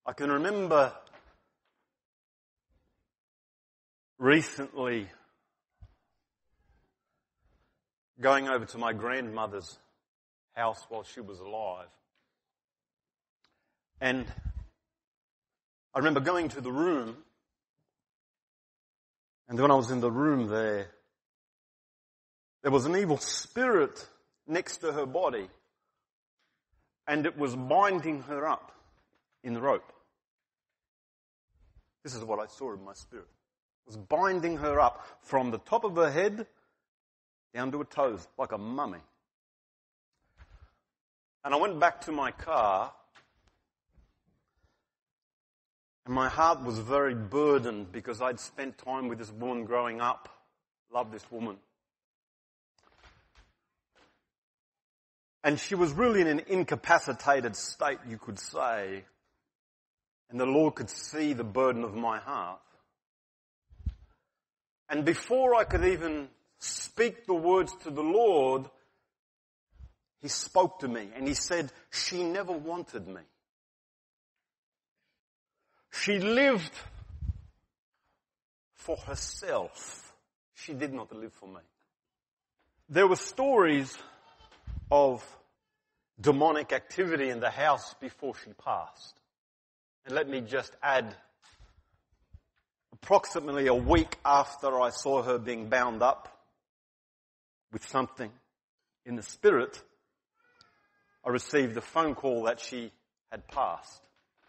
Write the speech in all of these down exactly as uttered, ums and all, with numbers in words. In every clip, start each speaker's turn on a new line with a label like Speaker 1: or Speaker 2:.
Speaker 1: I can remember recently going over to my grandmother's house while she was alive. And I remember going to the room, and when I was in the room there, there was an evil spirit next to her body, and it was binding her up in rope. This is what I saw in my spirit. It was binding her up from the top of her head down to her toes, like a mummy. And I went back to my car, and my heart was very burdened because I'd spent time with this woman growing up, loved this woman. And she was really in an incapacitated state, you could say. And the Lord could see the burden of my heart. And before I could even speak the words to the Lord, He spoke to me and He said, she never wanted me. She lived for herself. She did not live for me. There were stories of demonic activity in the house before she passed. And let me just add, approximately a week after I saw her being bound up with something in the spirit, I received a phone call that she had passed.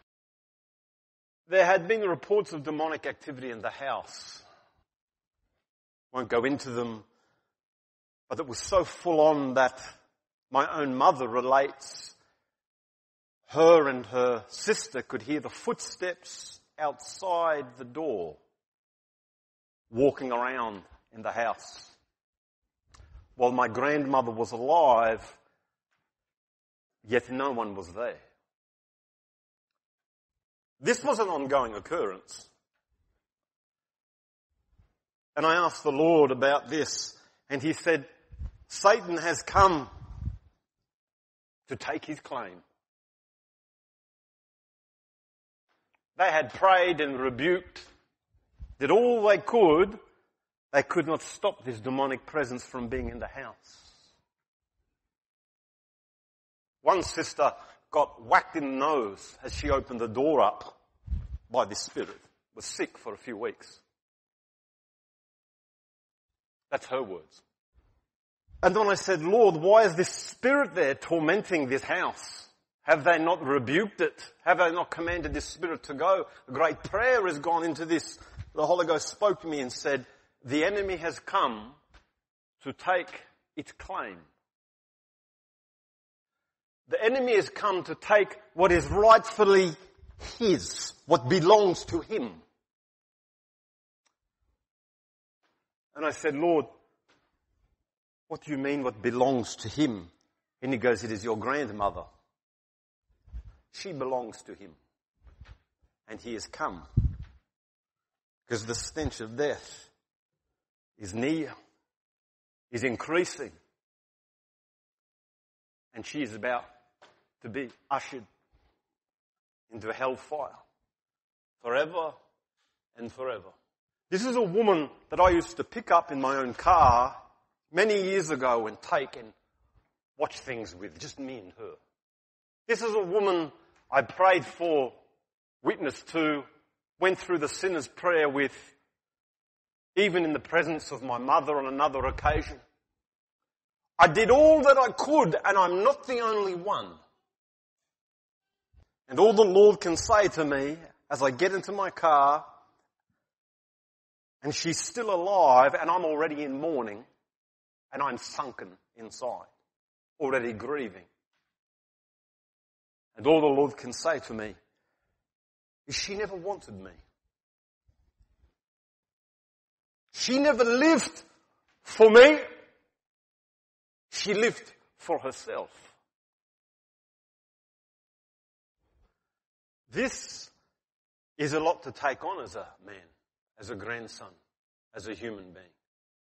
Speaker 1: There had been reports of demonic activity in the house. Won't go into them, but it was so full on that my own mother relates her and her sister could hear the footsteps outside the door, walking around in the house. While my grandmother was alive, yet no one was there. This was an ongoing occurrence. And I asked the Lord about this, and He said, Satan has come to take his claim. They had prayed and rebuked, did all they could. They could not stop this demonic presence from being in the house. One sister got whacked in the nose as she opened the door up by this spirit. Was sick for a few weeks. That's her words. And then I said, Lord, why is this spirit there tormenting this house? Have they not rebuked it? Have they not commanded this spirit to go? A great prayer has gone into this. The Holy Ghost spoke to me and said, the enemy has come to take its claim. The enemy has come to take what is rightfully his, what belongs to him. And I said, Lord, what do you mean what belongs to him? And he goes, it is your grandmother. She belongs to him. And he has come. Because the stench of death is near, is increasing. And she is about to be ushered into hellfire forever and forever. This is a woman that I used to pick up in my own car many years ago and take and watch things with, just me and her. This is a woman I prayed for, witnessed to, went through the sinner's prayer with, even in the presence of my mother on another occasion. I did all that I could, and I'm not the only one. And all the Lord can say to me as I get into my car, and she's still alive, and I'm already in mourning, and I'm sunken inside, already grieving. And all the Lord can say to me is, she never wanted me. She never lived for me. She lived for herself. This is a lot to take on as a man, as a grandson, as a human being.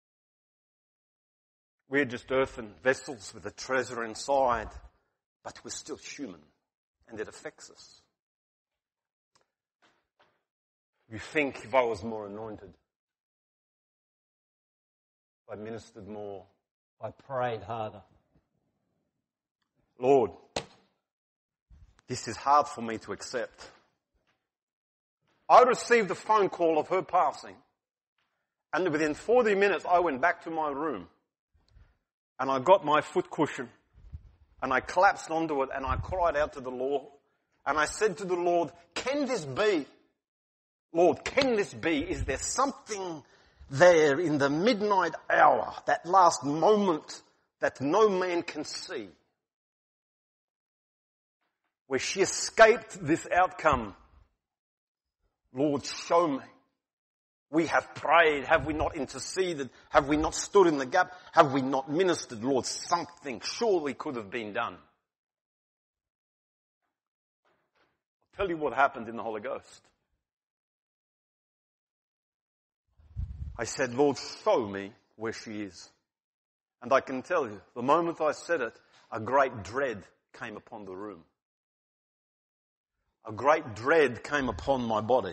Speaker 1: We're just earthen vessels with a treasure inside, but we're still human, and it affects us. You think if I was more anointed, if I ministered more,
Speaker 2: if I prayed harder.
Speaker 1: Lord, this is hard for me to accept. I received a phone call of her passing, and within forty minutes I went back to my room, and I got my foot cushion, and I collapsed onto it, and I cried out to the Lord, and I said to the Lord, can this be? Lord, can this be? Is there something there in the midnight hour, that last moment that no man can see, where she escaped this outcome? Lord, show me. We have prayed. Have we not interceded? Have we not stood in the gap? Have we not ministered? Lord, something surely could have been done. I'll tell you what happened in the Holy Ghost. I said, Lord, show me where she is. And I can tell you, the moment I said it, a great dread came upon the room. A great dread came upon my body.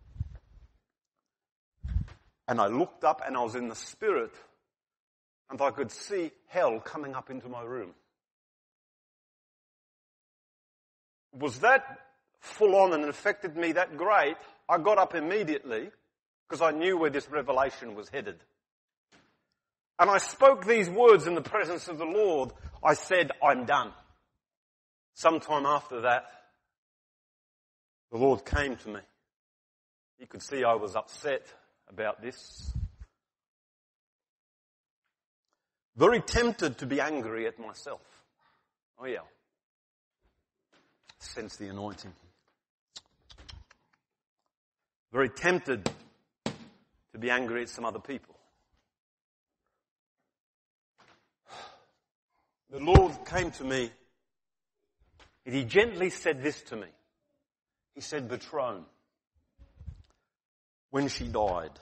Speaker 1: And I looked up and I was in the Spirit, and I could see hell coming up into my room. Was that full on and affected me that great? I got up immediately because I knew where this revelation was headed. And I spoke these words in the presence of the Lord. I said, I'm done. Sometime after that, the Lord came to me. He could see I was upset about this. Very tempted to be angry at myself. Oh yeah. Sense the anointing. Very tempted to be angry at some other people. The Lord came to me and He gently said this to me. He said, Bertrone, when she died,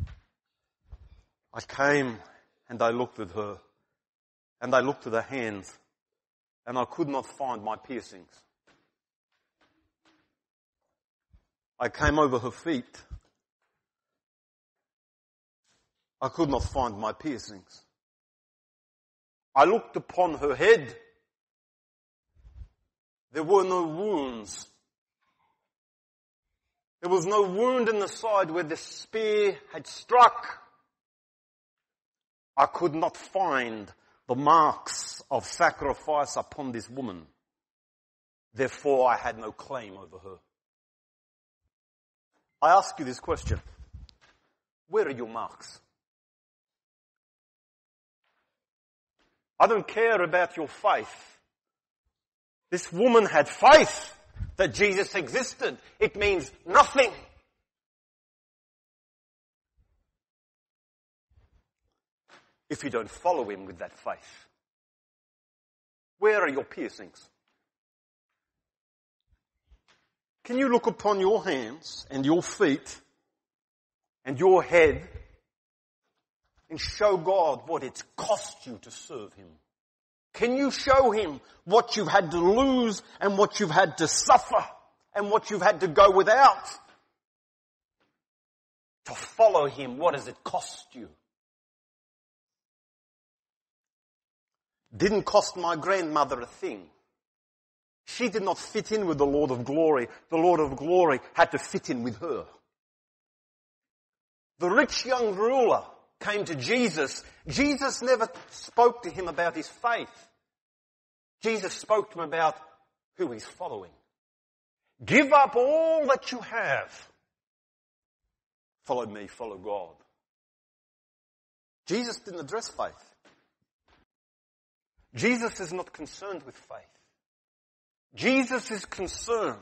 Speaker 1: I came and I looked at her, and I looked at her hands, and I could not find my piercings. I came over her feet. I could not find my piercings. I looked upon her head. There were no wounds. There was no wound in the side where the spear had struck. I could not find the marks of sacrifice upon this woman. Therefore, I had no claim over her. I ask you this question. Where are your marks? I don't care about your faith. This woman had faith that Jesus existed. It means nothing. If you don't follow Him with that faith. Where are your piercings? Can you look upon your hands and your feet and your head and show God what it's cost you to serve Him? Can you show Him what you've had to lose and what you've had to suffer and what you've had to go without? To follow Him, what does it cost you? Didn't cost my grandmother a thing. She did not fit in with the Lord of glory. The Lord of glory had to fit in with her. The rich young ruler came to Jesus. Jesus never spoke to him about his faith. Jesus spoke to him about who he's following. Give up all that you have. Follow me, follow God. Jesus didn't address faith. Jesus is not concerned with faith. Jesus is concerned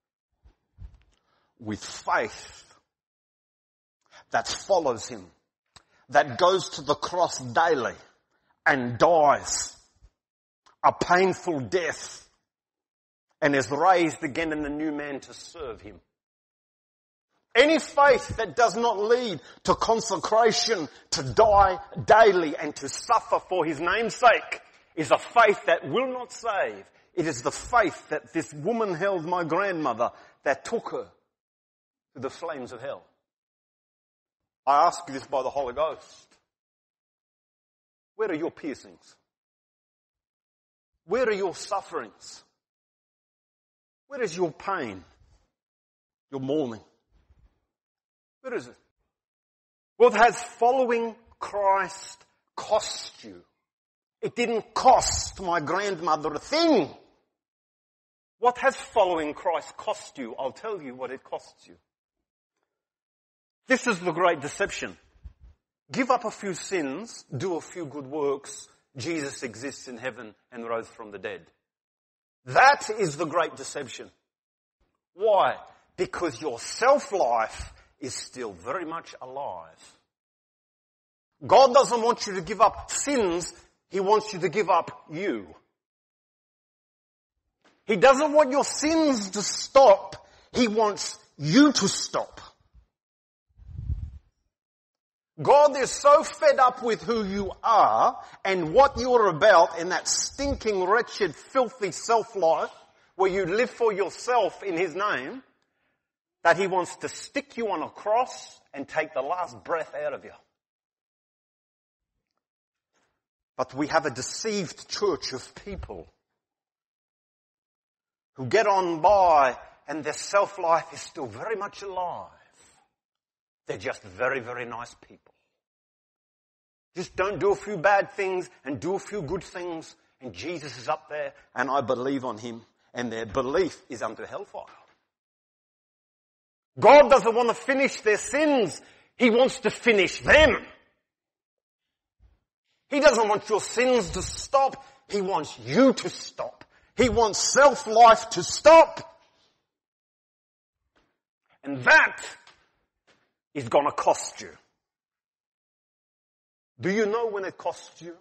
Speaker 1: with faith that follows Him, that goes to the cross daily and dies a painful death and is raised again in the new man to serve Him. Any faith that does not lead to consecration, to die daily and to suffer for His name's sake, is a faith that will not save. It is the faith that this woman held, my grandmother, that took her to the flames of hell? I ask you this by the Holy Ghost. Where are your piercings? Where are your sufferings? Where is your pain? Your mourning? Where is it? What has following Christ cost you? It didn't cost my grandmother a thing. What has following Christ cost you? I'll tell you what it costs you. This is the great deception. Give up a few sins, do a few good works, Jesus exists in heaven and rose from the dead. That is the great deception. Why? Because your self-life is still very much alive. God doesn't want you to give up sins, He wants you to give up you. He doesn't want your sins to stop, He wants you to stop. God is so fed up with who you are and what you're about in that stinking, wretched, filthy self-life where you live for yourself in His name, that He wants to stick you on a cross and take the last breath out of you. But we have a deceived church of people who get on by and their self-life is still very much alive. They're just very, very nice people. Just don't do a few bad things and do a few good things, and Jesus is up there and I believe on Him, and their belief is unto hellfire. God doesn't want to finish their sins. He wants to finish them. He doesn't want your sins to stop. He wants you to stop. He wants self-life to stop. And that is going to cost you. Do you know when it costs you?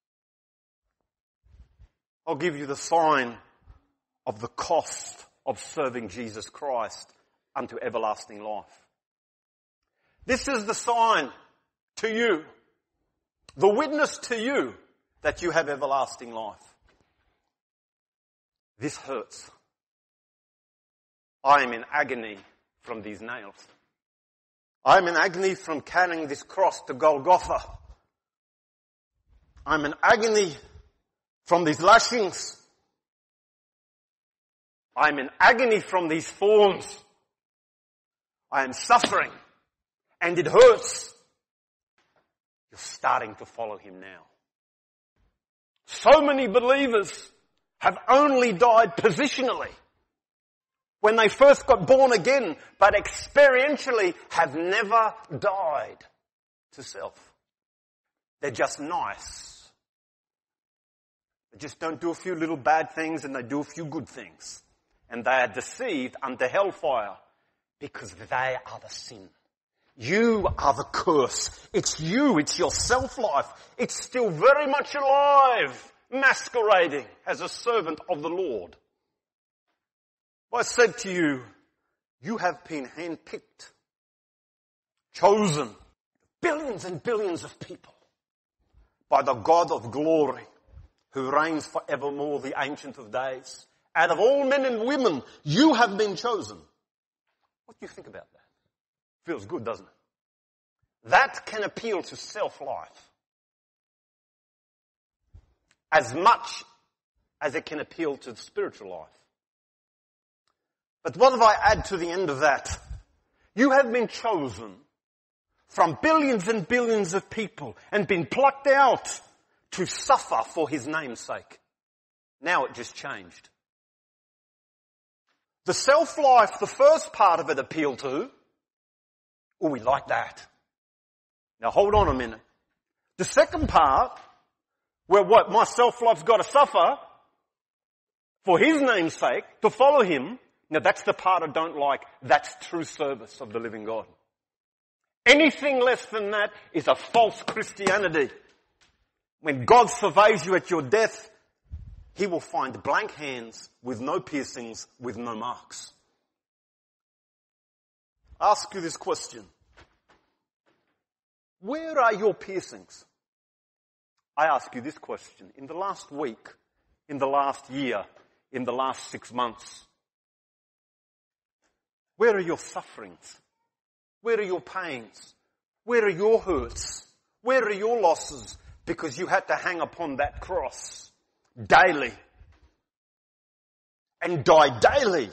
Speaker 1: I'll give you the sign of the cost of serving Jesus Christ unto everlasting life. This is the sign to you, the witness to you that you have everlasting life. This hurts. I am in agony from these nails. I am in agony from carrying this cross to Golgotha. I'm in agony from these lashings. I'm in agony from these thorns. I am suffering and it hurts. You're starting to follow Him now. So many believers have only died positionally when they first got born again, but experientially have never died to self. They're just nice. They just don't do a few little bad things and they do a few good things. And they are deceived unto hellfire because they are the sin. You are the curse. It's you. It's your self-life. It's still very much alive, masquerading as a servant of the Lord. I said to you, you have been handpicked, chosen, billions and billions of people by the God of glory who reigns forevermore, the Ancient of Days. Out of all men and women, you have been chosen. What do you think about that? Feels good, doesn't it? That can appeal to self-life as much as it can appeal to the spiritual life. But what if I add to the end of that? You have been chosen from billions and billions of people and been plucked out to suffer for His name's sake. Now it just changed. The self-life, the first part of it appealed to, oh, we like that. Now hold on a minute. The second part, where what, my self-life's got to suffer for His name's sake, to follow Him, now that's the part I don't like. That's true service of the living God. Anything less than that is a false Christianity. When God surveys you at your death, He will find blank hands with no piercings, with no marks. Ask you this question. Where are your piercings? I ask you this question. In the last week, in the last year, in the last six months, Where are your sufferings? Where are your pains? Where are your hurts? Where are your losses? Because you had to hang upon that cross daily and die daily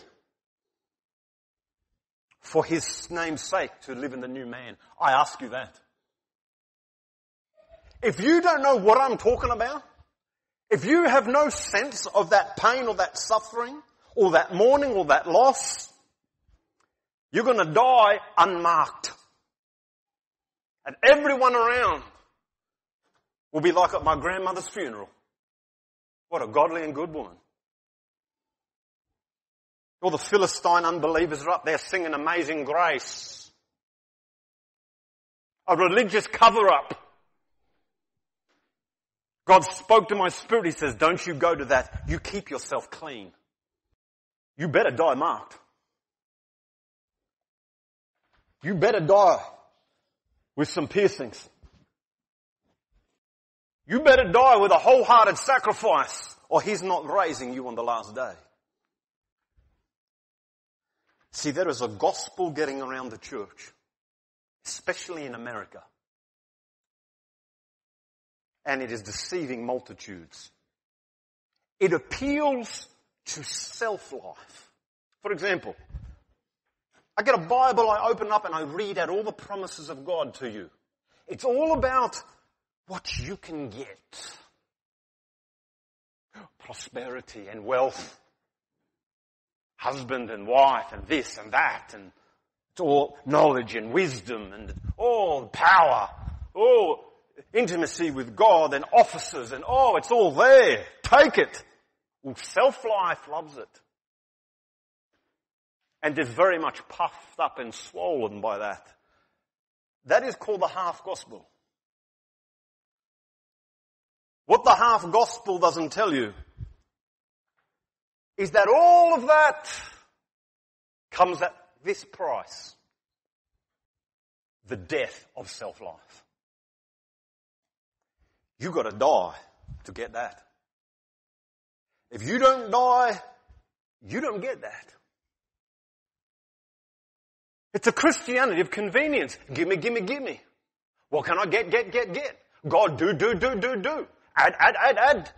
Speaker 1: for his name's sake to live in the new man. I ask you that. If you don't know what I'm talking about, if you have no sense of that pain or that suffering or that mourning or that loss, you're going to die unmarked. And everyone around will be like at my grandmother's funeral. What a godly and good woman. All the Philistine unbelievers are up there singing Amazing Grace. A religious cover-up. God spoke to my spirit. He says, don't you go to that. You keep yourself clean. You better die marked. You better die with some piercings. You better die with a wholehearted sacrifice, or he's not raising you on the last day. See, there is a gospel getting around the church, especially in America. And it is deceiving multitudes. It appeals to self-life. For example, I get a Bible, I open up and I read out all the promises of God to you. It's all about what you can get. Prosperity and wealth. Husband and wife and this and that. And it's all knowledge and wisdom and all power. Oh, intimacy with God and offices and oh, it's all there. Take it. Well, self-life loves it. And is very much puffed up and swollen by that. That is called the half gospel. What the half gospel doesn't tell you is that all of that comes at this price. The death of self-life. You've got to die to get that. If you don't die, you don't get that. It's a Christianity of convenience. Gimme, gimme, gimme. What can I get, get, get, get? God, do, do, do, do, do. Add, add, add, add.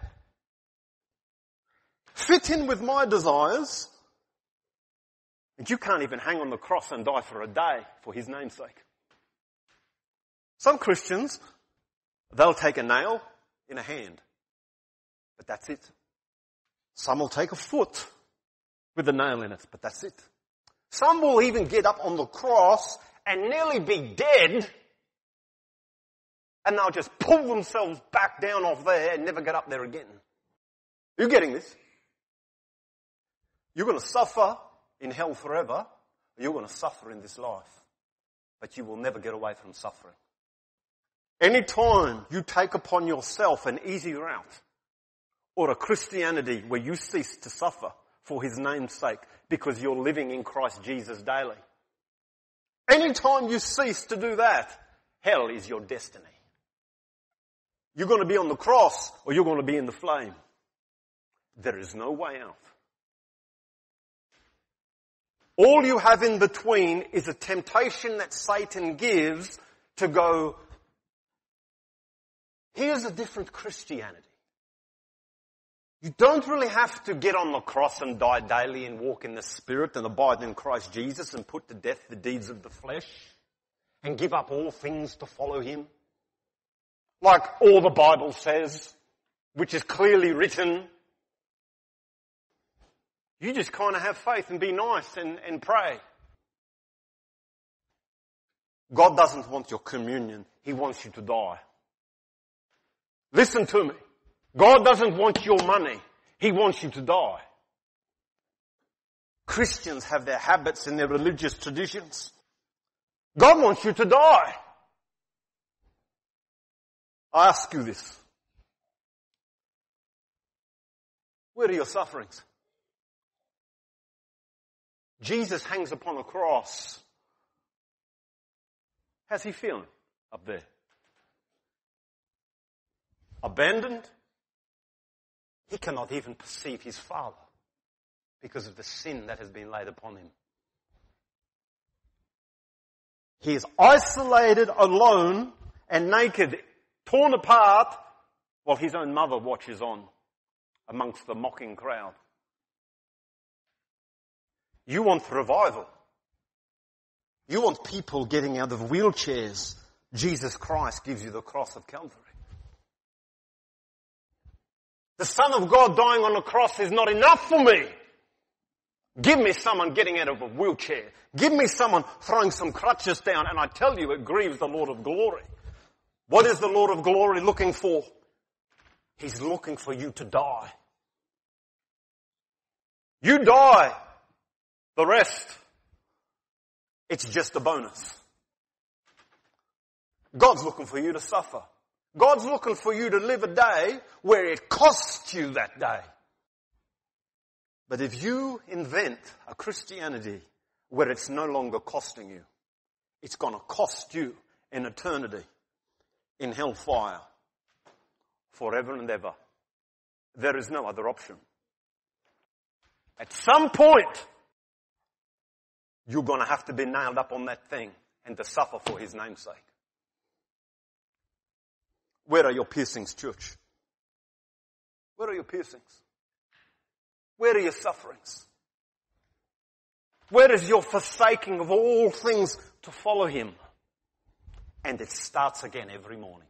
Speaker 1: Fit in with my desires. And you can't even hang on the cross and die for a day for his name's sake. Some Christians, they'll take a nail in a hand. But that's it. Some will take a foot with a nail in it. But that's it. Some will even get up on the cross and nearly be dead, and they'll just pull themselves back down off there and never get up there again. Are you getting this? You're going to suffer in hell forever, or you're going to suffer in this life. But you will never get away from suffering. Anytime you take upon yourself an easy route, or a Christianity where you cease to suffer for his name's sake, because you're living in Christ Jesus daily. Anytime you cease to do that, hell is your destiny. You're going to be on the cross or you're going to be in the flame. There is no way out. All you have in between is a temptation that Satan gives to go, here's a different Christianity. You don't really have to get on the cross and die daily and walk in the Spirit and abide in Christ Jesus and put to death the deeds of the flesh and give up all things to follow him. Like all the Bible says, which is clearly written. You just kind of have faith and be nice and, and pray. God doesn't want your communion. He wants you to die. Listen to me. God doesn't want your money. He wants you to die. Christians have their habits and their religious traditions. God wants you to die. I ask you this. Where are your sufferings? Jesus hangs upon a cross. How's he feeling up there? Abandoned? He cannot even perceive his Father because of the sin that has been laid upon him. He is isolated, alone, and naked, torn apart, while his own mother watches on amongst the mocking crowd. You want revival. You want people getting out of wheelchairs. Jesus Christ gives you the cross of Calvary. The Son of God dying on the cross is not enough for me. Give me someone getting out of a wheelchair. Give me someone throwing some crutches down, and I tell you, it grieves the Lord of glory. What is the Lord of glory looking for? He's looking for you to die. You die. The rest, it's just a bonus. God's looking for you to suffer. God's looking for you to live a day where it costs you that day. But if you invent a Christianity where it's no longer costing you, it's going to cost you an eternity in hellfire forever and ever. There is no other option. At some point, you're going to have to be nailed up on that thing and to suffer for his name's sake. Where are your piercings, church? Where are your piercings? Where are your sufferings? Where is your forsaking of all things to follow him? And it starts again every morning.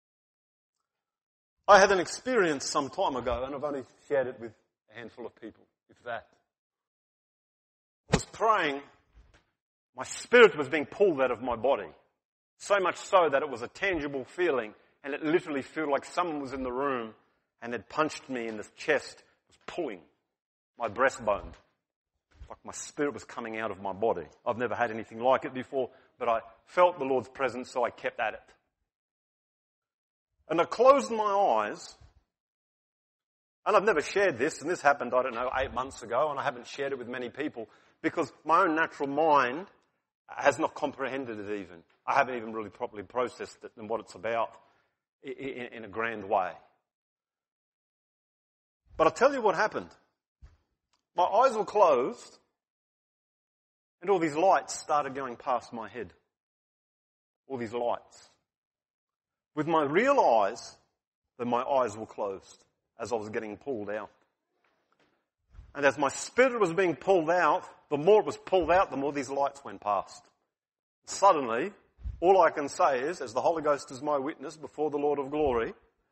Speaker 1: I had an experience some time ago, and I've only shared it with a handful of people, if that. I was praying. My spirit was being pulled out of my body. So much so that it was a tangible feeling, and it literally felt like someone was in the room and had punched me in the chest, was pulling my breastbone. Like my spirit was coming out of my body. I've never had anything like it before, but I felt the Lord's presence, so I kept at it. And I closed my eyes, and I've never shared this, and this happened, I don't know, eight months ago, and I haven't shared it with many people, because my own natural mind has not comprehended it even. I haven't even really properly processed it and what it's about in a grand way. But I'll tell you what happened. My eyes were closed, and all these lights started going past my head. All these lights. With my real eyes, then my eyes were closed as I was getting pulled out. And as my spirit was being pulled out, the more it was pulled out, the more these lights went past. Suddenly, all I can say is, as the Holy Ghost is my witness before the Lord of glory,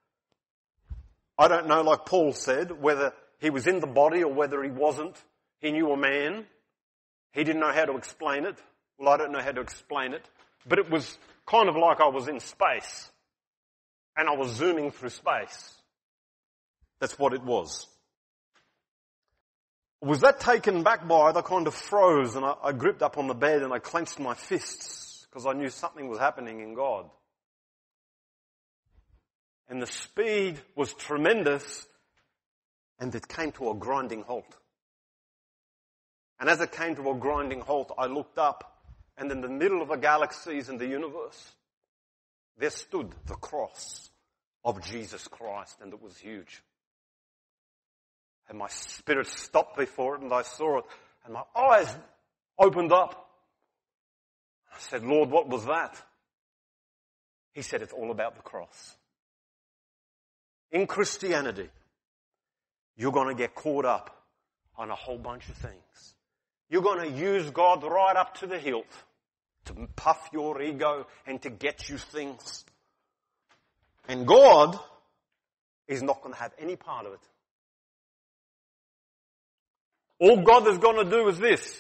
Speaker 1: I don't know, like Paul said, whether he was in the body or whether he wasn't. He knew a man. He didn't know how to explain it. Well, I don't know how to explain it. But it was kind of like I was in space. And I was zooming through space. That's what it was. Was that taken back by? I kind of froze, and I, I gripped up on the bed and I clenched my fists because I knew something was happening in God. And the speed was tremendous, and it came to a grinding halt. And as it came to a grinding halt, I looked up, and in the middle of the galaxies and the universe, there stood the cross of Jesus Christ, and it was huge. And my spirit stopped before it, and I saw it, and my eyes opened up. I said, Lord, what was that? He said, it's all about the cross. In Christianity, you're going to get caught up on a whole bunch of things. You're going to use God right up to the hilt to puff your ego and to get you things. And God is not going to have any part of it. All God is going to do is this.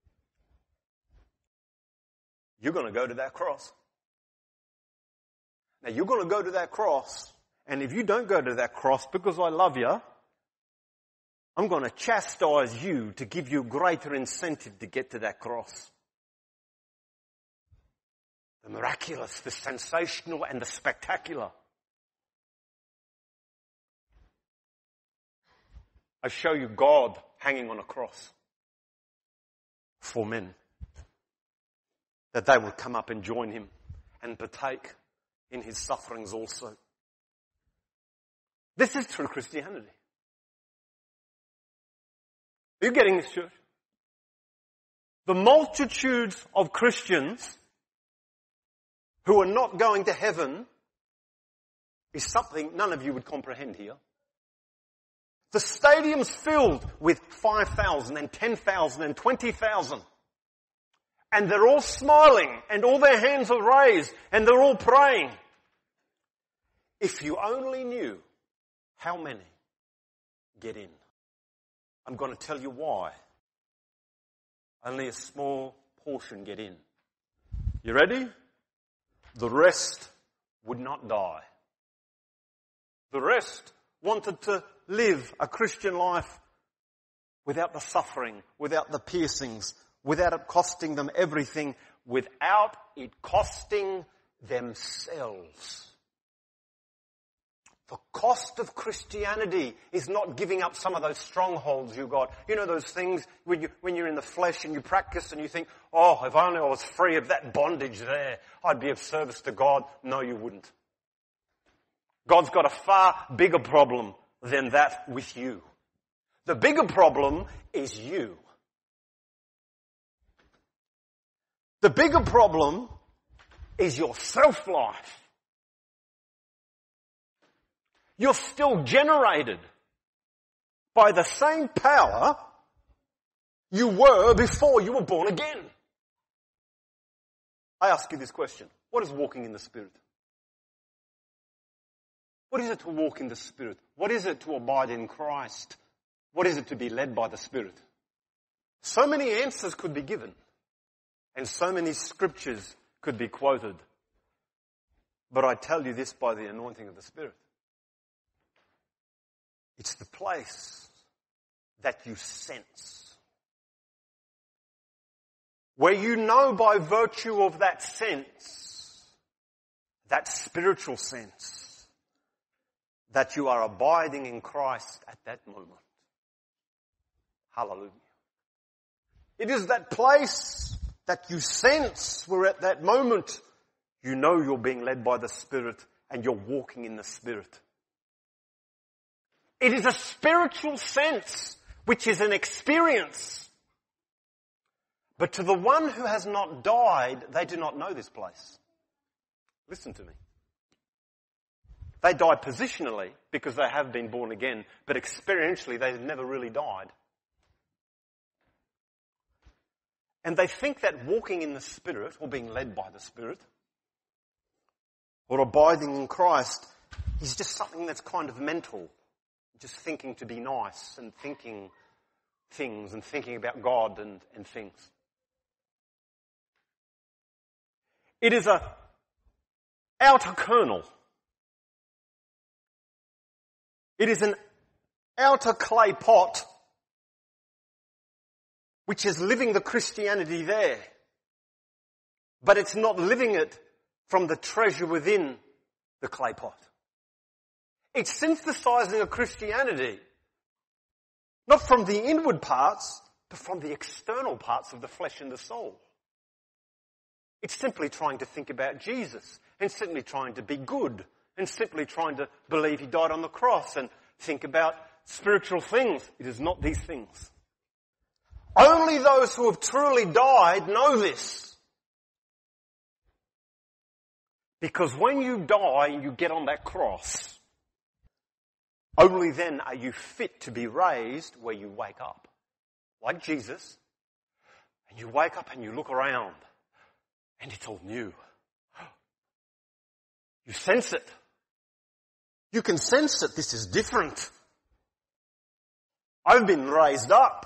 Speaker 1: You're going to go to that cross. Now, you're going to go to that cross, and if you don't go to that cross because I love you, I'm going to chastise you to give you greater incentive to get to that cross. The miraculous, the sensational, and the spectacular. I show you God hanging on a cross for men, that they would come up and join him and partake in his sufferings also. This is true Christianity. Are you getting this, church? The multitudes of Christians who are not going to heaven is something none of you would comprehend here. The stadium's filled with five thousand and ten thousand and twenty thousand. And they're all smiling and all their hands are raised and they're all praying. If you only knew how many get in. I'm going to tell you why. Only a small portion get in. You ready? The rest would not die. The rest wanted to live a Christian life without the suffering, without the piercings, without it costing them everything, without it costing themselves. The cost of Christianity is not giving up some of those strongholds you got. You know those things when, you, when you're in the flesh and you practice and you think, oh, if only I was free of that bondage there, I'd be of service to God. No, you wouldn't. God's got a far bigger problem than that with you. The bigger problem is you. The bigger problem is your self-life. You're still generated by the same power you were before you were born again. I ask you this question. What is walking in the Spirit? What is it to walk in the Spirit? What is it to abide in Christ? What is it to be led by the Spirit? So many answers could be given, and so many scriptures could be quoted. But I tell you this by the anointing of the Spirit. It's the place that you sense, where you know by virtue of that sense, that spiritual sense, that you are abiding in Christ at that moment. Hallelujah. It is that place that you sense where at that moment you know you're being led by the Spirit and you're walking in the Spirit. It is a spiritual sense, which is an experience. But to the one who has not died, they do not know this place. Listen to me. They die positionally because they have been born again, but experientially they've never really died. And they think that walking in the Spirit, or being led by the Spirit, or abiding in Christ, is just something that's kind of mental. Just thinking to be nice and thinking things and thinking about God and, and things. It is a outer kernel. It is an outer clay pot which is living the Christianity there. But it's not living it from the treasure within the clay pot. It's synthesizing a Christianity, not from the inward parts, but from the external parts of the flesh and the soul. It's simply trying to think about Jesus, and simply trying to be good, and simply trying to believe he died on the cross, and think about spiritual things. It is not these things. Only those who have truly died know this. Because when you die and you get on that cross, only then are you fit to be raised where you wake up. Like Jesus. And you wake up and you look around. And it's all new. You sense it. You can sense that this is different. I've been raised up.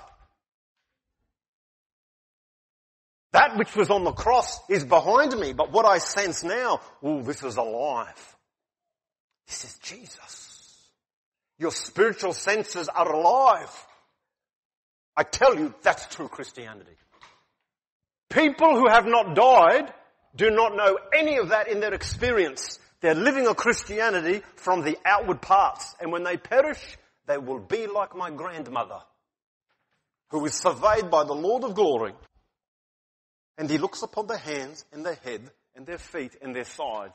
Speaker 1: That which was on the cross is behind me. But what I sense now, oh, this is alive. This is Jesus. Your spiritual senses are alive. I tell you, that's true Christianity. People who have not died do not know any of that in their experience. They're living a Christianity from the outward parts. And when they perish, they will be like my grandmother, who is surveyed by the Lord of glory. And he looks upon their hands and their head and their feet and their side.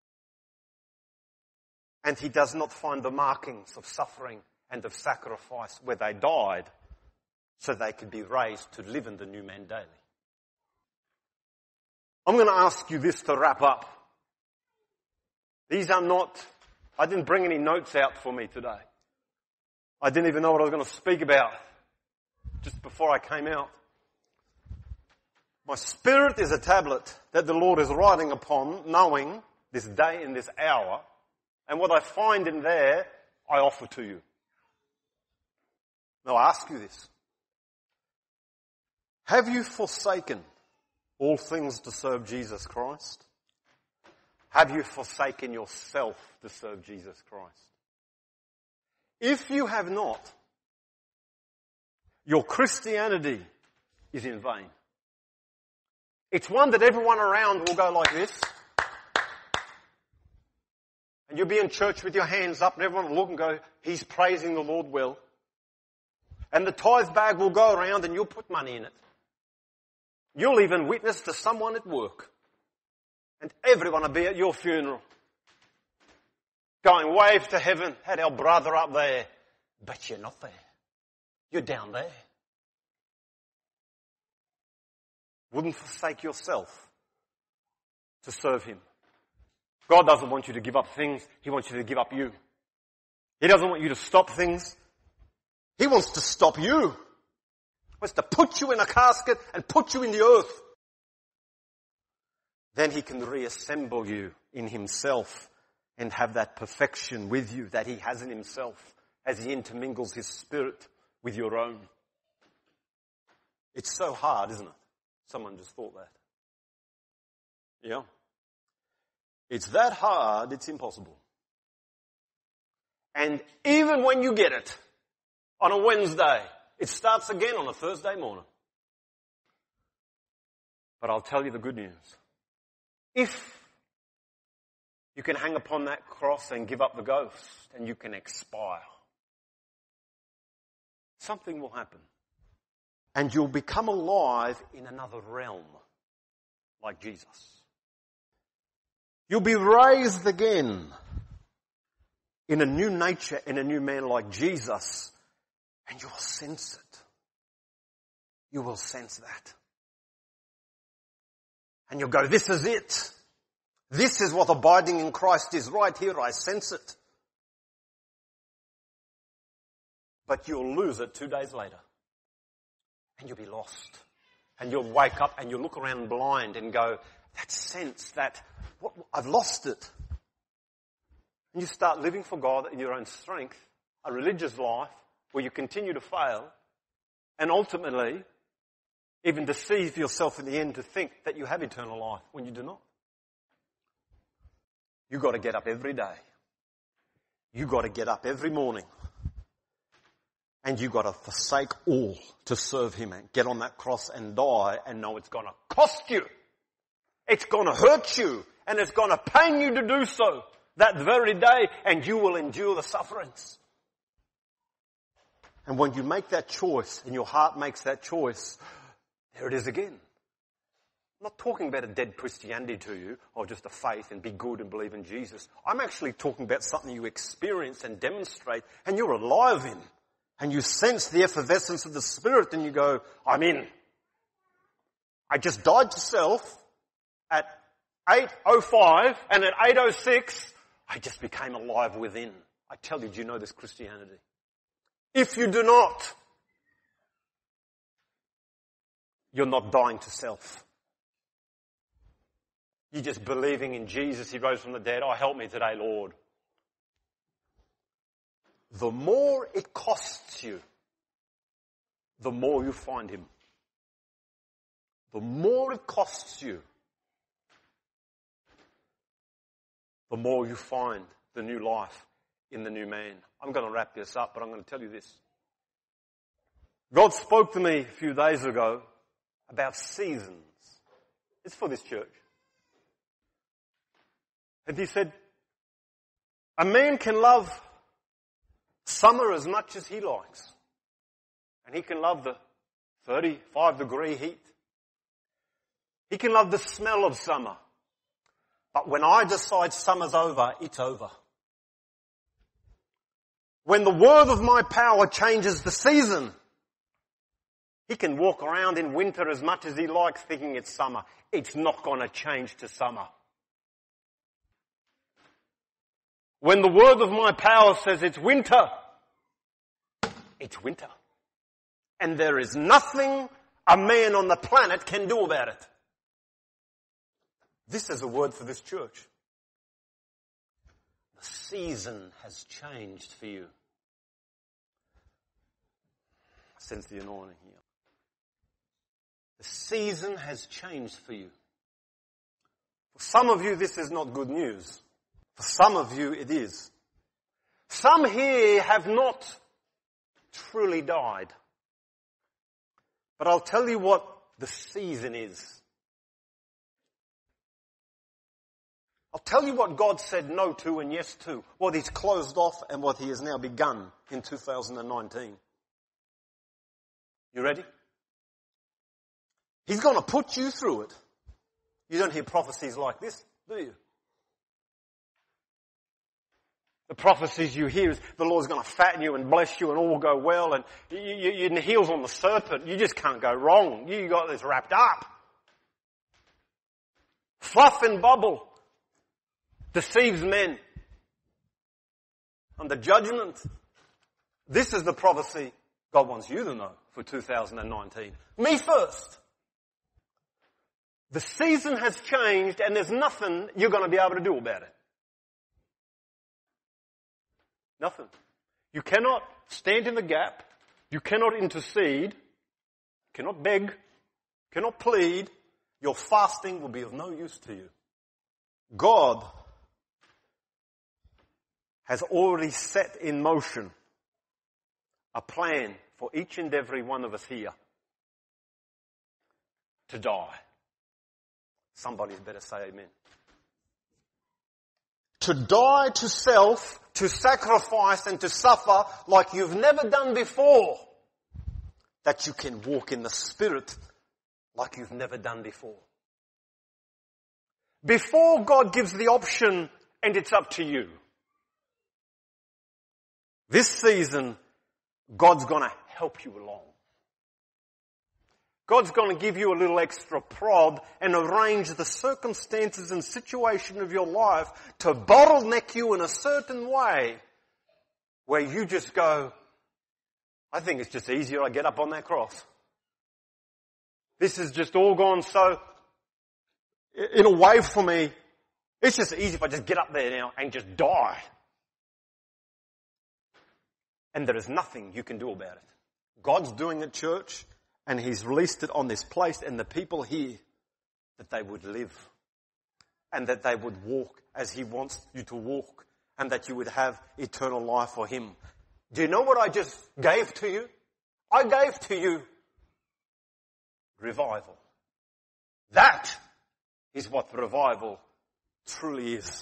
Speaker 1: And he does not find the markings of suffering and of sacrifice where they died so they could be raised to live in the new man daily. I'm going to ask you this to wrap up. These are not, I didn't bring any notes out for me today. I didn't even know what I was going to speak about just before I came out. My spirit is a tablet that the Lord is writing upon, knowing this day and this hour, and what I find in there, I offer to you. Now I ask you this. Have you forsaken all things to serve Jesus Christ? Have you forsaken yourself to serve Jesus Christ? If you have not, your Christianity is in vain. It's one that everyone around will go like this. And you'll be in church with your hands up and everyone will look and go, he's praising the Lord well. And the tithe bag will go around and you'll put money in it. You'll even witness to someone at work. And everyone will be at your funeral. Going, wave to heaven, had our brother up there. But you're not there. You're down there. Wouldn't forsake yourself to serve him. God doesn't want you to give up things. He wants you to give up you. He doesn't want you to stop things. He wants to stop you. He wants to put you in a casket and put you in the earth. Then he can reassemble you in himself and have that perfection with you that he has in himself as he intermingles his spirit with your own. It's so hard, isn't it? Someone just thought that. Yeah. It's that hard, it's impossible. And even when you get it on a Wednesday, it starts again on a Thursday morning. But I'll tell you the good news. If you can hang upon that cross and give up the ghost and you can expire, something will happen. And you'll become alive in another realm, like Jesus. You'll be raised again in a new nature, in a new man like Jesus, and you will sense it. You will sense that. And you'll go, this is it. This is what abiding in Christ is. Right here, I sense it. But you'll lose it two days later. And you'll be lost. And you'll wake up and you'll look around blind and go, that sense, that, what, I've lost it. And you start living for God in your own strength, a religious life where you continue to fail, and ultimately even deceive yourself in the end to think that you have eternal life when you do not. You've got to get up every day. You've got to get up every morning. And you've got to forsake all to serve him and get on that cross and die and know it's going to cost you. It's going to hurt you and it's going to pain you to do so that very day, and you will endure the sufferings. And when you make that choice and your heart makes that choice, there it is again. I'm not talking about a dead Christianity to you or just a faith and be good and believe in Jesus. I'm actually talking about something you experience and demonstrate and you're alive in. And you sense the effervescence of the Spirit and you go, I'm in. I just died to self at eight oh five and at eight oh six, I just became alive within. I tell you, do you know this Christianity? If you do not, you're not dying to self. You're just believing in Jesus. He rose from the dead. Oh, help me today, Lord. The more it costs you, the more you find him. The more it costs you, the more you find the new life in the new man. I'm going to wrap this up, but I'm going to tell you this. God spoke to me a few days ago about seasons. It's for this church. And he said, a man can love summer as much as he likes. And he can love the thirty-five degree heat. He can love the smell of summer. But when I decide summer's over, it's over. When the word of my power changes the season, he can walk around in winter as much as he likes thinking it's summer. It's not going to change to summer. When the word of my power says it's winter, it's winter. And there is nothing a man on the planet can do about it. This is a word for this church. The season has changed for you. I sense the anointing here. The season has changed for you. For some of you, this is not good news. For some of you, it is. Some here have not truly died. But I'll tell you what the season is. I'll tell you what God said no to and yes to, what He's closed off and what He has now begun in two thousand nineteen. You ready? He's going to put you through it. You don't hear prophecies like this, do you? The prophecies you hear is the Lord's going to fatten you and bless you and all go well, and you, you, your heels on the serpent. You just can't go wrong. You got this wrapped up. Fluff and bubble deceives men. And the judgment. This is the prophecy God wants you to know for two thousand nineteen. Me first. The season has changed and there's nothing you're going to be able to do about it. Nothing. You cannot stand in the gap. You cannot intercede. Cannot beg. Cannot plead. Your fasting will be of no use to you. God has already set in motion a plan for each and every one of us here to die. Somebody better say amen. To die to self, to sacrifice and to suffer like you've never done before. That you can walk in the Spirit like you've never done before. Before God gives the option and it's up to you. This season, God's going to help you along. God's going to give you a little extra prod and arrange the circumstances and situation of your life to bottleneck you in a certain way where you just go, I think it's just easier I get up on that cross. This has just all gone so in a way for me. It's just easy if I just get up there now and just die. And there is nothing you can do about it. God's doing it, church. And He's released it on this place and the people here that they would live and that they would walk as He wants you to walk and that you would have eternal life for Him. Do you know what I just gave to you? I gave to you revival. That is what revival truly is.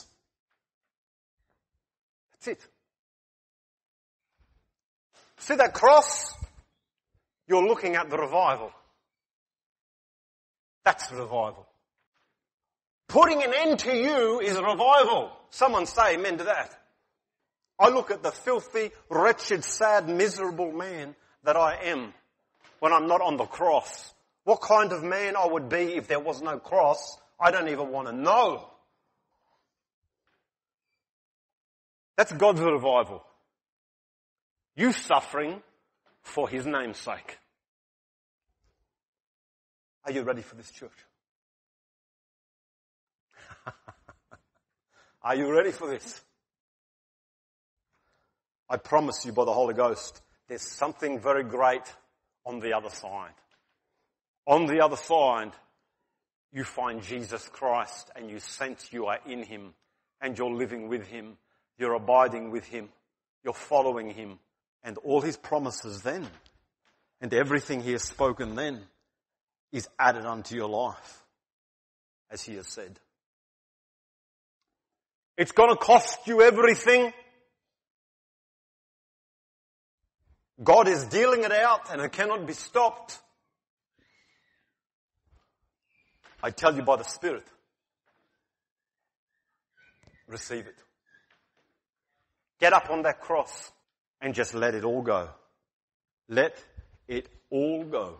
Speaker 1: That's it. See that cross? You're looking at the revival. That's revival. Putting an end to you is revival. Someone say amen to that. I look at the filthy, wretched, sad, miserable man that I am when I'm not on the cross. What kind of man I would be if there was no cross, I don't even want to know. That's God's revival. You suffering for His name's sake. Are you ready for this, church? Are you ready for this? I promise you by the Holy Ghost, there's something very great on the other side. On the other side, you find Jesus Christ and you sense you are in Him and you're living with Him. You're abiding with Him. You're following Him. And all His promises then, and everything He has spoken then, is added unto your life, as He has said. It's going to cost you everything. God is dealing it out and it cannot be stopped. I tell you by the Spirit, receive it. Get up on that cross. And just let it all go. Let it all go.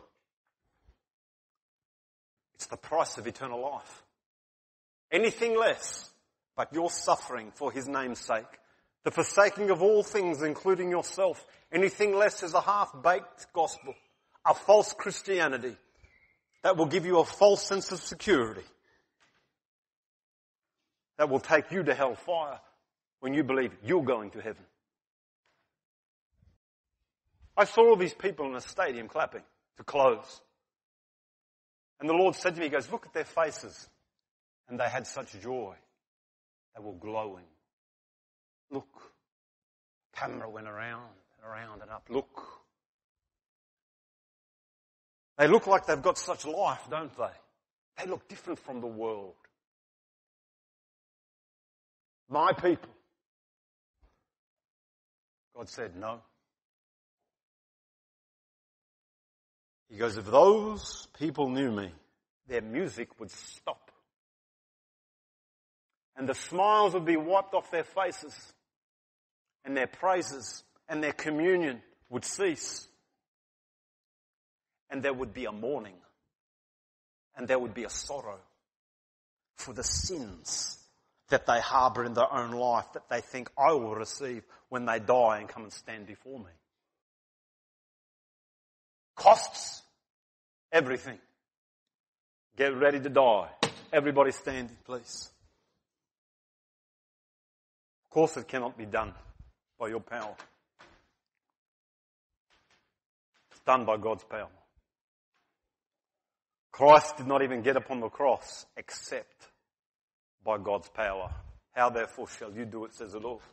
Speaker 1: It's the price of eternal life. Anything less, but your suffering for His name's sake, The forsaking of all things, including yourself. Anything less is a half-baked gospel, a false Christianity that will give you a false sense of security, that will take you to hellfire when you believe you're going to heaven. I saw all these people in a stadium clapping to close. And the Lord said to me, he goes, look at their faces. And they had such joy. They were glowing. Look. Camera went around and around and up. Look. They look like they've got such life, don't they? They look different from the world. My people. God said, no. He goes, if those people knew me, their music would stop. And the smiles would be wiped off their faces. And their praises and their communion would cease. And there would be a mourning. And there would be a sorrow for the sins that they harbour in their own life, that they think I will receive when they die and come and stand before me. Costs everything. Get ready to die. Everybody standing, please. Of course it cannot be done by your power. It's done by God's power. Christ did not even get upon the cross except by God's power. How therefore shall you do it, says the Lord.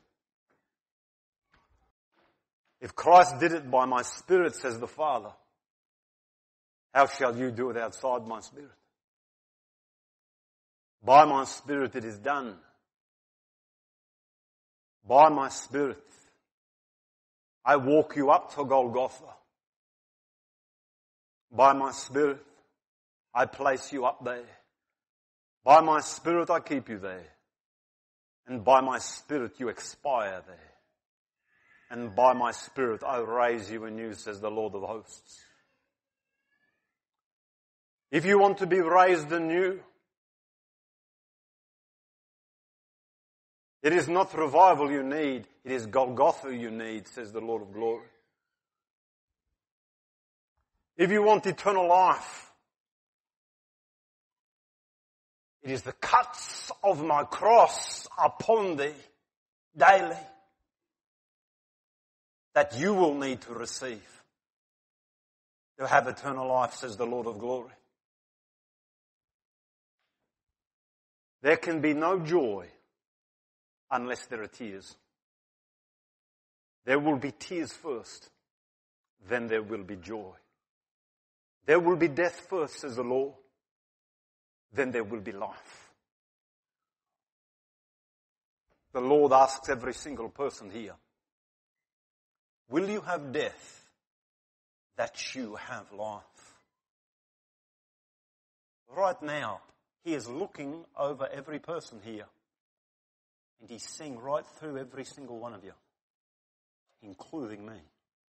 Speaker 1: If Christ did it by my Spirit, says the Father, how shall you do it outside my Spirit? By my Spirit it is done. By my Spirit I walk you up to Golgotha. By my Spirit I place you up there. By my Spirit I keep you there. And by my Spirit you expire there. And by my Spirit I raise you anew, says the Lord of hosts. If you want to be raised anew, it is not revival you need, it is Golgotha you need, says the Lord of glory. If you want eternal life, it is the cuts of my cross upon thee daily that you will need to receive to have eternal life, says the Lord of glory. There can be no joy unless there are tears. There will be tears first, then there will be joy. There will be death first, says the Lord, then there will be life. The Lord asks every single person here, will you have death that you have life? Right now, He is looking over every person here. And He's seeing right through every single one of you, including me.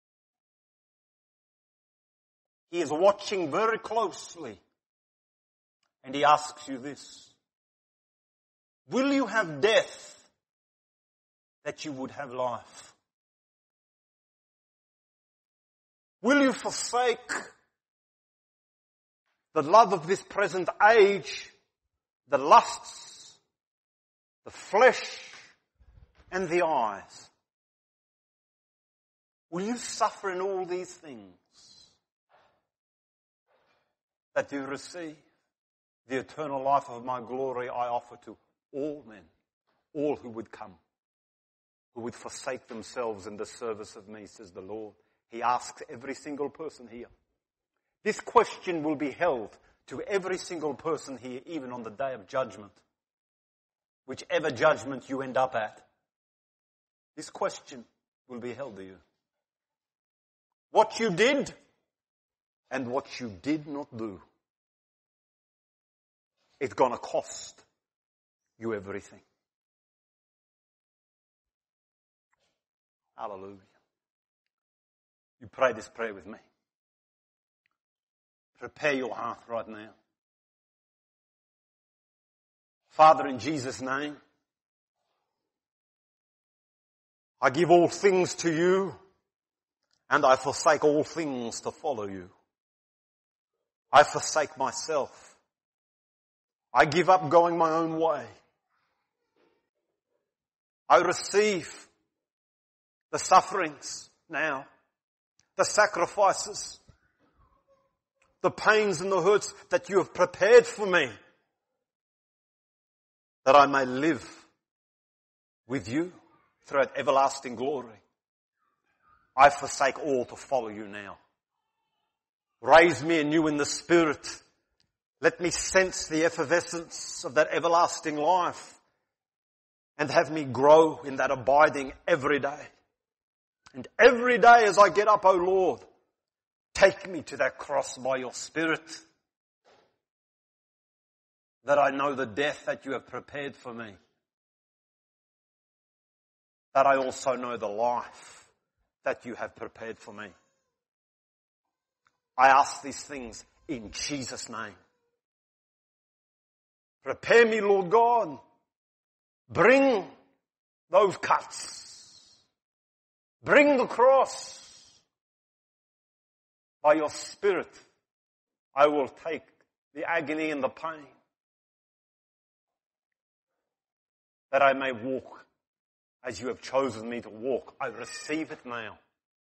Speaker 1: He is watching very closely. And He asks you this. Will you have death that you would have life? Will you forsake the love of this present age, the lusts, the flesh, and the eyes? Will you suffer in all these things that you receive the eternal life of my glory I offer to all men, all who would come, who would forsake themselves in the service of me, says the Lord. He asks every single person here. This question will be held to every single person here, even on the day of judgment. Whichever judgment you end up at, this question will be held to you. What you did and what you did not do. It's going to cost you everything. Hallelujah. You pray this prayer with me. Prepare your heart right now. Father, in Jesus' name, I give all things to you, and I forsake all things to follow you. I forsake myself. I give up going my own way. I receive the sufferings now, the sacrifices, the pains and the hurts that you have prepared for me, that I may live with you throughout everlasting glory. I forsake all to follow you now. Raise me anew in the Spirit. Let me sense the effervescence of that everlasting life and have me grow in that abiding every day. And every day as I get up, O Lord, take me to that cross by your Spirit, that I know the death that you have prepared for me, that I also know the life that you have prepared for me. I ask these things in Jesus' name. Prepare me, Lord God. Bring those cuts. Bring the cross. By your Spirit, I will take the agony and the pain, that I may walk as you have chosen me to walk. I receive it now.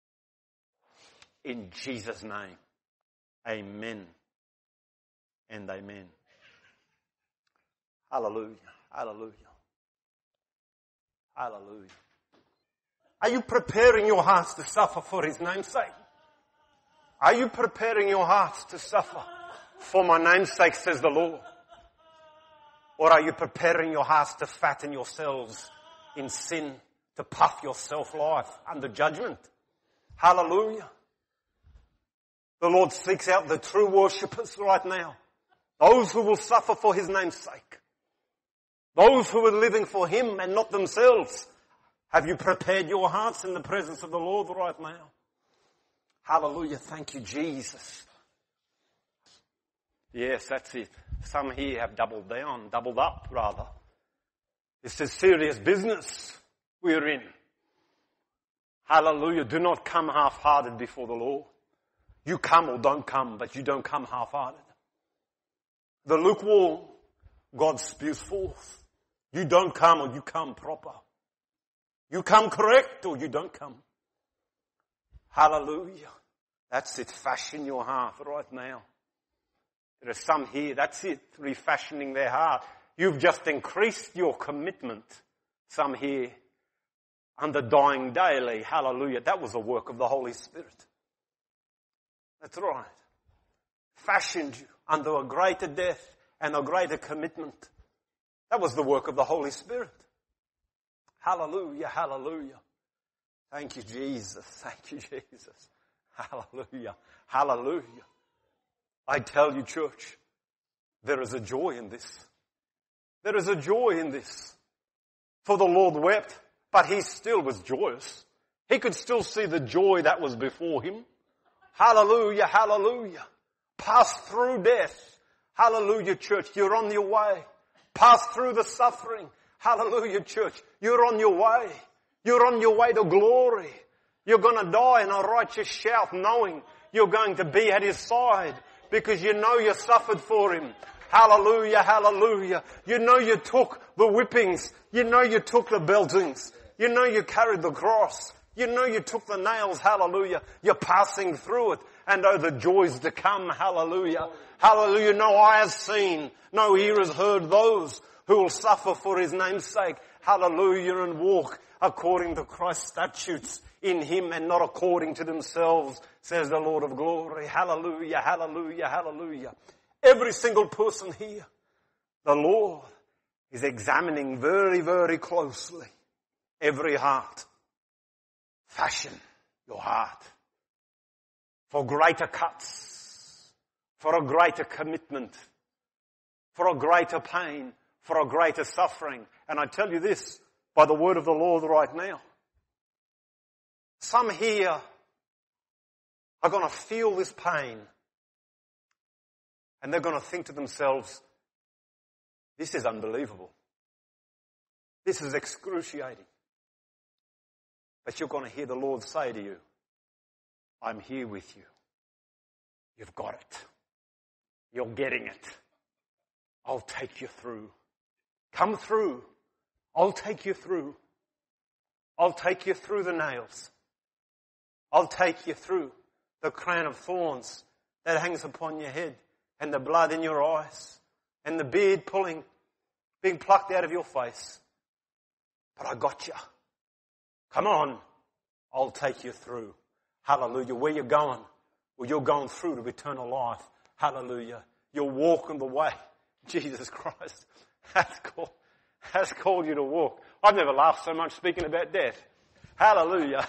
Speaker 1: In Jesus' name. Amen and amen. Hallelujah. Hallelujah. Hallelujah. Are you preparing your hearts to suffer for his name's sake? Are you preparing your hearts to suffer for my name's sake, says the Lord? Or are you preparing your hearts to fatten yourselves in sin, to puff your self-life under judgment? Hallelujah. The Lord seeks out the true worshippers right now. Those who will suffer for his name's sake. Those who are living for him and not themselves. Have you prepared your hearts in the presence of the Lord right now? Hallelujah. Thank you, Jesus. Yes, that's it. Some here have doubled down, doubled up rather. This is serious business we're in. Hallelujah. Do not come half-hearted before the Lord. You come or don't come, but you don't come half-hearted. The lukewarm, God spews forth. You don't come or you come proper. You come correct or you don't come. Hallelujah. That's it. Fashion your heart right now. There are some here, that's it, refashioning their heart. You've just increased your commitment. Some here, under dying daily. Hallelujah. That was a work of the Holy Spirit. That's right. Fashioned you under a greater death and a greater commitment. That was the work of the Holy Spirit. Hallelujah, hallelujah. Thank you, Jesus. Thank you, Jesus. Hallelujah, hallelujah. I tell you, church, there is a joy in this. There is a joy in this. For the Lord wept, but he still was joyous. He could still see the joy that was before him. Hallelujah, hallelujah. Pass through death. Hallelujah, church. You're on your way. Pass through the suffering. Hallelujah, church. You're on your way. You're on your way to glory. You're going to die in a righteous shout, knowing you're going to be at his side because you know you suffered for him. Hallelujah, hallelujah. You know you took the whippings. You know you took the beltings. You know you carried the cross. You know you took the nails. Hallelujah. You're passing through it. And oh, the joys to come. Hallelujah. Hallelujah. No eye has seen, no ear has heard those who will suffer for his name's sake. Hallelujah. And walk according to Christ's statutes in him and not according to themselves, says the Lord of glory. Hallelujah. Hallelujah. Hallelujah. Every single person here, the Lord is examining very, very closely every heart. Fashion your heart for greater cuts, for a greater commitment, for a greater pain, for a greater suffering. And I tell you this by the word of the Lord right now. Some here are going to feel this pain and they're going to think to themselves, this is unbelievable. This is excruciating. But you're going to hear the Lord say to you, I'm here with you. You've got it. You're getting it. I'll take you through. Come through. I'll take you through. I'll take you through the nails. I'll take you through the crown of thorns that hangs upon your head and the blood in your eyes and the beard pulling, being plucked out of your face. But I got you. Come on. I'll take you through. Hallelujah. Where you going? Well, you're going through to eternal life. Hallelujah. You're walking the way. Jesus Christ has called, has called you to walk. I've never laughed so much speaking about death. Hallelujah.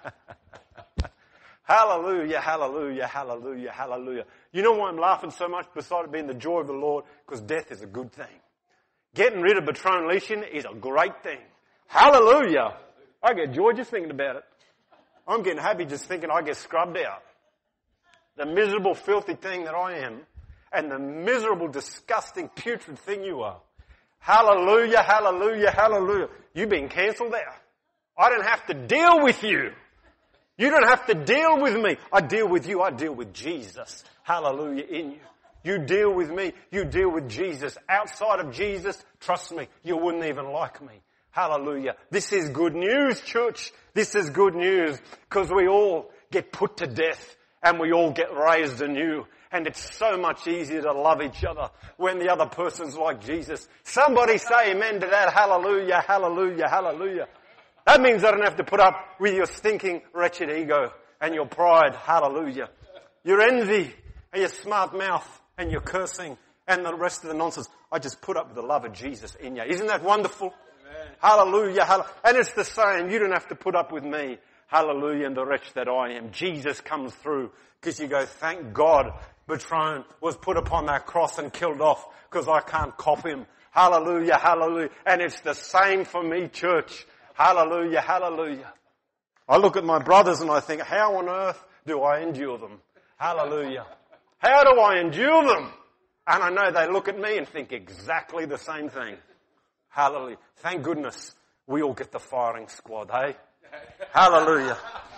Speaker 1: Hallelujah, hallelujah, hallelujah, hallelujah. You know why I'm laughing so much besides it being the joy of the Lord? Because death is a good thing. Getting rid of Patron Leishman is a great thing. Hallelujah. I get joy just thinking about it. I'm getting happy just thinking I get scrubbed out. The miserable, filthy thing that I am and the miserable, disgusting, putrid thing you are. Hallelujah, hallelujah, hallelujah. You've been cancelled out. I don't have to deal with you. You don't have to deal with me. I deal with you. I deal with Jesus. Hallelujah in you. You deal with me. You deal with Jesus. Outside of Jesus, trust me, you wouldn't even like me. Hallelujah. This is good news, church. This is good news because we all get put to death and we all get raised anew. And it's so much easier to love each other when the other person's like Jesus. Somebody say amen to that. Hallelujah, hallelujah, hallelujah. That means I don't have to put up with your stinking, wretched ego and your pride. Hallelujah. Your envy and your smart mouth and your cursing and the rest of the nonsense. I just put up with the love of Jesus in you. Isn't that wonderful? Amen. Hallelujah. Hallelujah. And it's the same. You don't have to put up with me. Hallelujah. And the wretch that I am. Jesus comes through because you go, thank God Patron was put upon that cross and killed off because I can't cop him. Hallelujah. Hallelujah. And it's the same for me, church. Hallelujah, hallelujah. I look at my brothers and I think, how on earth do I endure them? Hallelujah. How do I endure them? And I know they look at me and think exactly the same thing. Hallelujah. Thank goodness we all get the firing squad, hey? Hallelujah.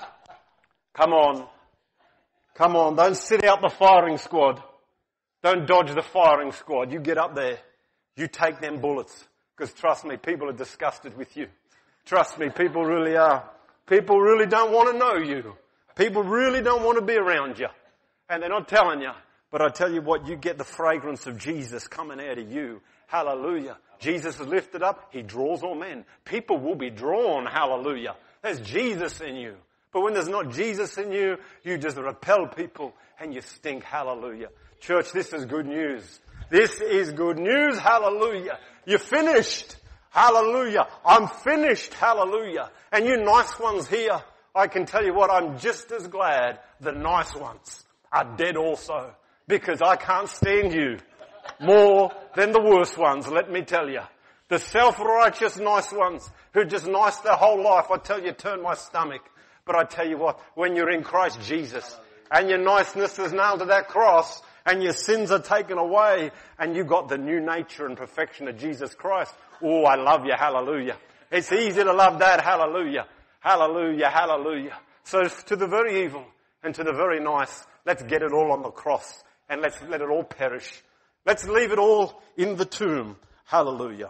Speaker 1: Come on. Come on. Don't sit out the firing squad. Don't dodge the firing squad. You get up there. You take them bullets. Because trust me, people are disgusted with you. Trust me, people really are. People really don't want to know you. People really don't want to be around you. And they're not telling you. But I tell you what, you get the fragrance of Jesus coming out of you. Hallelujah. Jesus is lifted up. He draws all men. People will be drawn. Hallelujah. There's Jesus in you. But when there's not Jesus in you, you just repel people and you stink. Hallelujah. Church, this is good news. This is good news. Hallelujah. You're finished. Hallelujah. I'm finished. Hallelujah. And you nice ones here, I can tell you what, I'm just as glad the nice ones are dead also. Because I can't stand you more than the worst ones, let me tell you. The self-righteous nice ones who just nice their whole life, I tell you, turn my stomach. But I tell you what, when you're in Christ Jesus and your niceness is nailed to that cross and your sins are taken away and you got the new nature and perfection of Jesus Christ, oh, I love you. Hallelujah. It's easy to love that. Hallelujah. Hallelujah. Hallelujah. So to the very evil and to the very nice, let's get it all on the cross and let's let it all perish. Let's leave it all in the tomb. Hallelujah.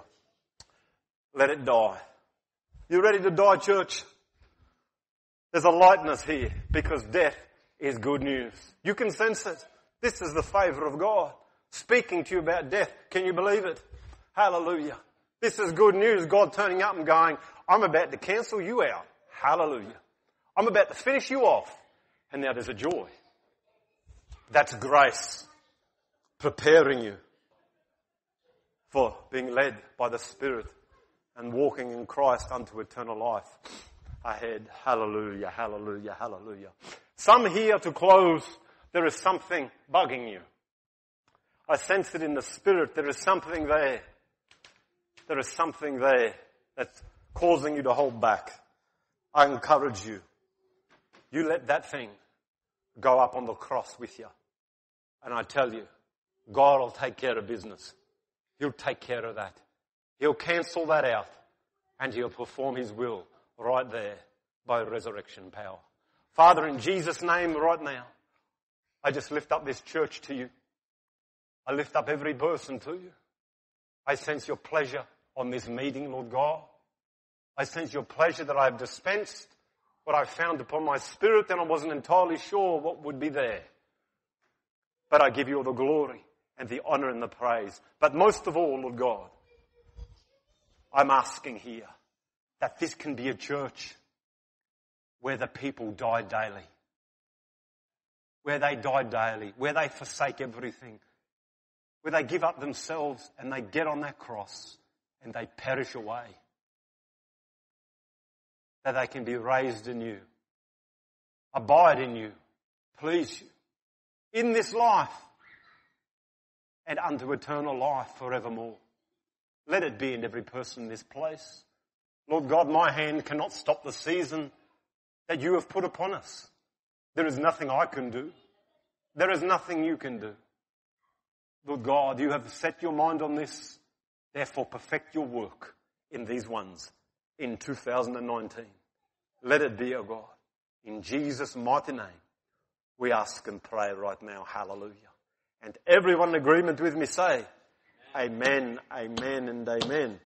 Speaker 1: Let it die. You ready to die, church? There's a lightness here because death is good news. You can sense it. This is the favor of God speaking to you about death. Can you believe it? Hallelujah. This is good news. God turning up and going, I'm about to cancel you out. Hallelujah. I'm about to finish you off. And now there's a joy. That's grace preparing you for being led by the Spirit and walking in Christ unto eternal life ahead. Hallelujah, hallelujah, hallelujah. Some here to close, there is something bugging you. I sense it in the Spirit. There is something there. There is something there that's causing you to hold back. I encourage you. You let that thing go up on the cross with you. And I tell you, God will take care of business. He'll take care of that. He'll cancel that out. And He'll perform His will right there by resurrection power. Father, in Jesus' name right now, I just lift up this church to you. I lift up every person to you. I sense your pleasure on this meeting, Lord God. I sense your pleasure that I have dispensed what I found upon my spirit, and I wasn't entirely sure what would be there. But I give you all the glory and the honor and the praise. But most of all, Lord God, I'm asking here that this can be a church where the people die daily. Where they die daily. Where they forsake everything. Where they give up themselves and they get on that cross and they perish away. That they can be raised anew. Abide in you. Please you. In this life. And unto eternal life forevermore. Let it be in every person in this place. Lord God, my hand cannot stop the season that you have put upon us. There is nothing I can do. There is nothing you can do. Lord God, you have set your mind on this. Therefore, perfect your work in these ones in two thousand nineteen. Let it be, O God. In Jesus' mighty name, we ask and pray right now. Hallelujah. And everyone in agreement with me say, Amen, amen, and amen.